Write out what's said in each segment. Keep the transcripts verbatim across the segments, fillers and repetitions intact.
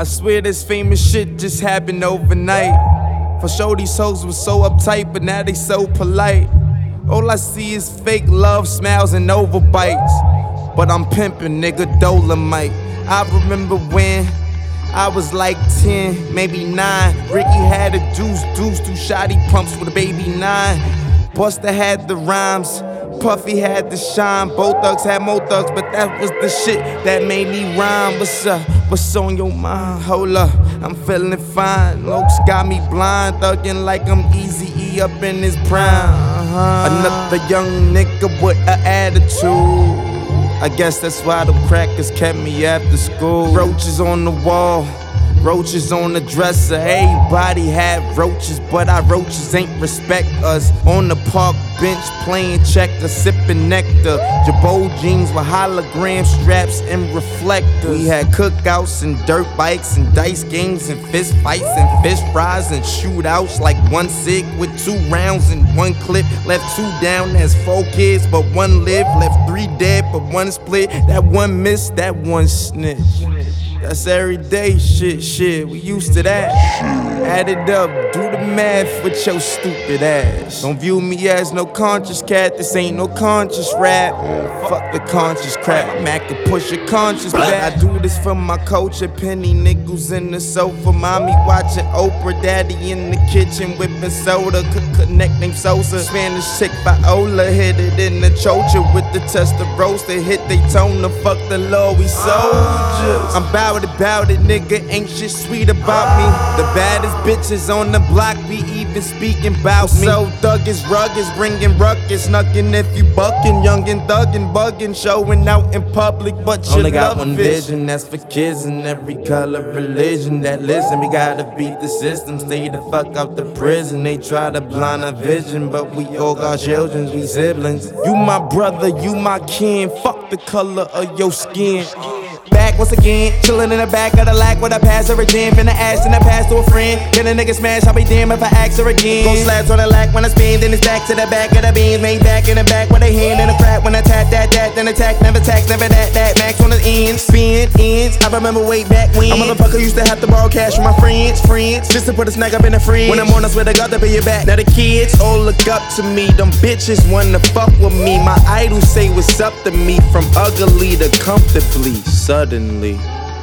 I swear this famous shit just happened overnight. For sure these hoes was so uptight, but now they so polite. All I see is fake love, smiles, and overbites. But I'm pimpin', nigga, Dolomite. I remember when I was like ten, maybe nine. Ricky had a deuce, deuce, two shotty pumps with a baby nine. Busta had the rhymes, Puffy had the shine. Both thugs had more thugs, but that was the shit that made me rhyme. What's up? What's on your mind? Hold up, I'm feeling fine. Lokes got me blind, thuggin' like I'm Eazy-E up in his prime. Uh-huh. Another young nigga with an attitude. I guess that's why them crackers kept me after school. Roaches on the wall, roaches on the dresser. Everybody had roaches, but our roaches ain't respect us. On the park bench playing checkers, sipping nectar. Jabot jeans with hologram straps and reflectors. We had cookouts and dirt bikes and dice games and fist fights and fish fries and shootouts. Like one cig with two rounds and one clip. Left two down, that's four kids, but one lived. Left three dead, but one split. That one missed, that one snitch. That's everyday shit, shit, we used to that. Add it up, do the math with your stupid ass. Don't view me as no conscious cat, this ain't no conscious rap. Fuck the conscious crap, Mac can push your conscious back. I do this for my culture, penny nickels in the sofa. Mommy watching Oprah, daddy in the kitchen whipping soda. Could connect named Sosa. Spanish chick Viola, hit it in the chocha with the Testarossa. Hit Daytona, fuck the law, we soldiers. I'm bout it, bout it, nigga, ain't shit sweet about me. The baddest bitches on the block be even speaking about me. So thuggish, rugged, bringing ruckus, snuckin' if you buckin', youngin', thuggin', buggin', showing out in public, but you only got one vision, that's for kids in every color, religion that listen. We gotta beat the system, stay the fuck out the prison. They try to blind our vision, but we all got children, we siblings. You my brother, you my kin, fuck the color of your skin. Back once again, chillin' in the back of the lack with a pass or a gym. Finna ask and I pass to a friend. Get a nigga smash, I'll be damn if I ask her again. Go slabs on the lack when I spin, then it's back to the back of the beans. Made back in the back with a hand in the crack. When I tap that, that, then attack, never tax, never that, that. Max on the ends, spin, ends. I remember way back when a motherfucker used to have to borrow cash from my friends, friends. Just to put a snack up in the fridge. When I'm on, I swear to God, to pay you back. Now the kids all look up to me. Them bitches wanna fuck with me. My idols say what's up to me. From ugly to comfortably. Suddenly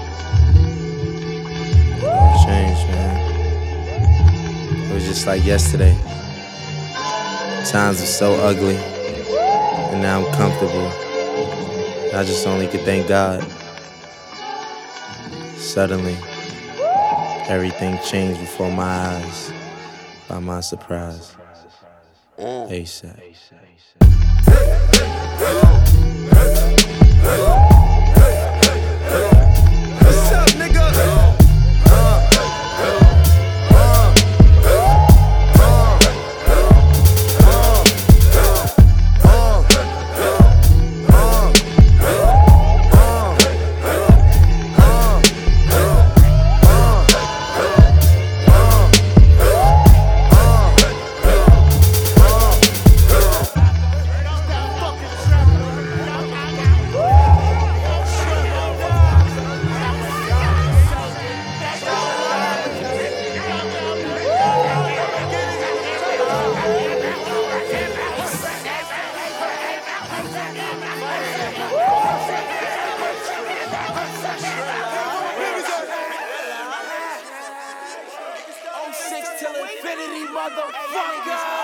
changed, man. It was just like yesterday. Times were so ugly, and now I'm comfortable. I just only could thank God. Suddenly, everything changed before my eyes, by my surprise. ASAP. What's up, nigga? Till infinity, motherfucker!